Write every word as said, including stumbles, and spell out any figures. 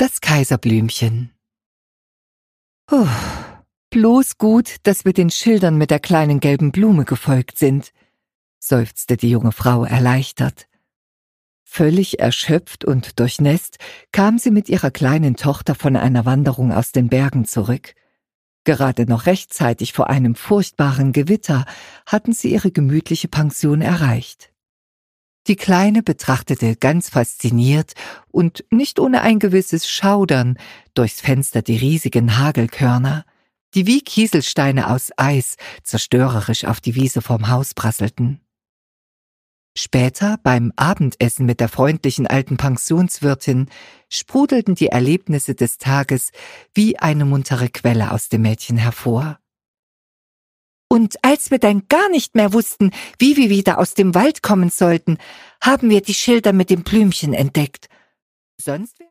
Das Kaiserblümchen. Puh, bloß gut, dass wir den Schildern mit der kleinen gelben Blume gefolgt sind, seufzte die junge Frau erleichtert. Völlig erschöpft und durchnässt kam sie mit ihrer kleinen Tochter von einer Wanderung aus den Bergen zurück. Gerade noch rechtzeitig vor einem furchtbaren Gewitter hatten sie ihre gemütliche Pension erreicht. Die Kleine betrachtete ganz fasziniert und nicht ohne ein gewisses Schaudern durchs Fenster die riesigen Hagelkörner, die wie Kieselsteine aus Eis zerstörerisch auf die Wiese vorm Haus prasselten. Später, beim Abendessen mit der freundlichen alten Pensionswirtin, sprudelten die Erlebnisse des Tages wie eine muntere Quelle aus dem Mädchen hervor. Und als wir dann gar nicht mehr wussten, wie wir wieder aus dem Wald kommen sollten, haben wir die Schilder mit dem Blümchen entdeckt. Sonst